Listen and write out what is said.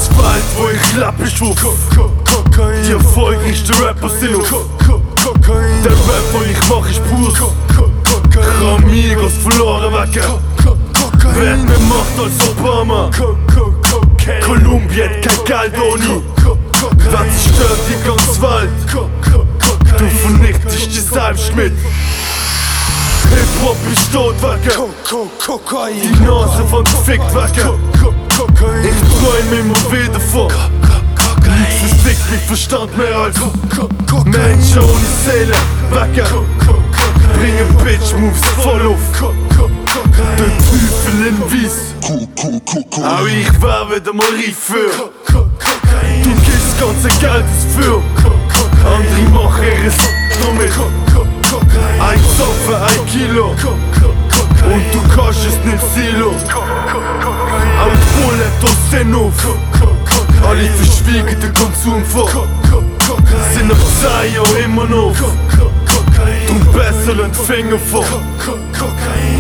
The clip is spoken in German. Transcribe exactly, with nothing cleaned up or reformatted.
Wald, wo ich Lappe schuf. Die erfolgreichsten Rapper sind auf. Der Rap, den ich mach, ist pur. Amigos verloren weg. Wer hat mehr Macht als Obama? Kolumbien hat kein Geld ohne. Wer zerstört die ganze Welt? Du vernichtest dich selbst mit. Hip-Hop ist tot weg. Die Nase von gefickt weg. Ich träum immer wieder von nichts ist dick mit Verstand mehr als Menschen ohne Seele weg. Bringen Bitch-Moves voll auf. Der Teufel in Weiss. Auch ich wär wieder mal reif für. Du gibst ganze Geld für. Andere machen ihres damit. Ein Zopfen, ein Kilo. Und du kannst es nicht silo. Auch die Bullet sind auf. Alle verschwiegen den Konsum vor. Sind nach zehn Jahren immer noch. Du besser den Finger vor.